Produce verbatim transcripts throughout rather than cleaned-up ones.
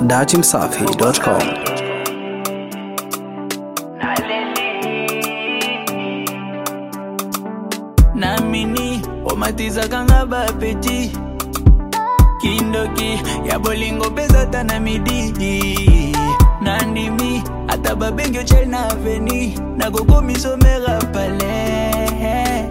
datimsafi dot com. Namini omatiza kanga ba petit kindoki ya bolingo pesa tana midi nandimi ata babengyo chel na veni na gogo misomera palais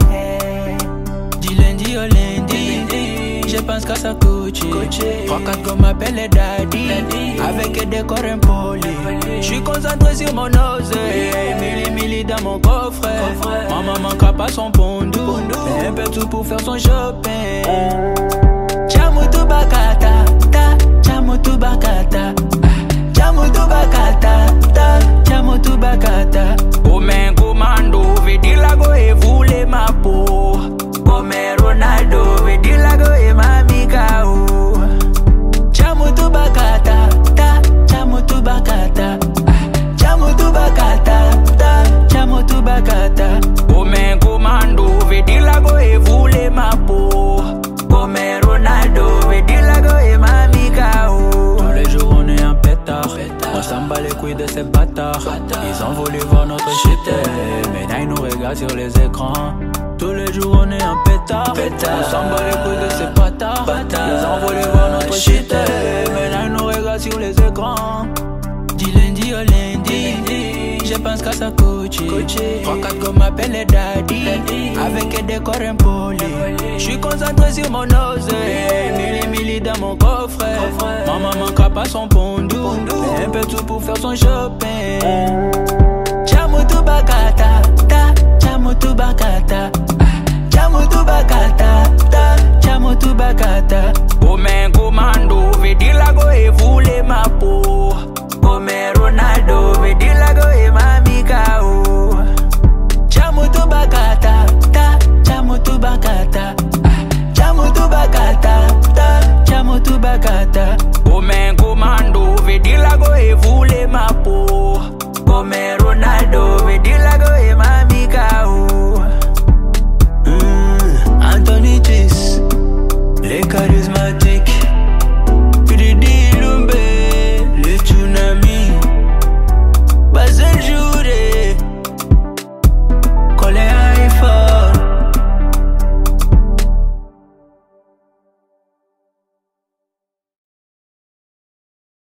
du lundi au lundi je pense qu'à sa coach trois quatre gommes m'appelle daddy avec des corps impolis j'suis concentré sur mon oseille mille mille dans mon coffre maman manquera pas son pondou un peu tout pour faire son shopping Chamutu bakata ta chamutu bakata chamutu bakata ta chamutu bakata Comme commando veut dire la go et voulez ma peau Comme Ronaldo veut dire la go et ma mikao Chamutu bakata ta chamutu bakata chamutu bakata ta chamutu bakata Comme commando veut dire la go et voulez ma peau Comme Ronaldo veut dire la go et ma mikao Tous les jours on est un pétard On s'en bat les couilles de ces bâtards Ils ont voulu voir notre shit Mais là ils nous regardent sur les écrans Tous les jours on est un pétard On s'en bat les couilles de ces bâtards Ils ont voulu voir notre shit Mais là ils nous regardent sur les écrans Du lundi au lundi Je pense qu'à sa coach trois quatre gommes m'appelle daddy Avec des corps impolis J'suis concentré sur mon oseille Mille mille dans mon coffre Maman manquera pas son pondou Un peu tout pour faire son shopping Chamutu bakata ta chamutu bakata chamutu bakata ta chamutu bakata Comme commando veut dire la go et voulez ma peau Comme Ronaldo veut dire la go et ma mikao Chamutu bakata ta chamutu bakata chamutu bakata ta chamutu bakata Comme commando veut dire la go et voulez ma peau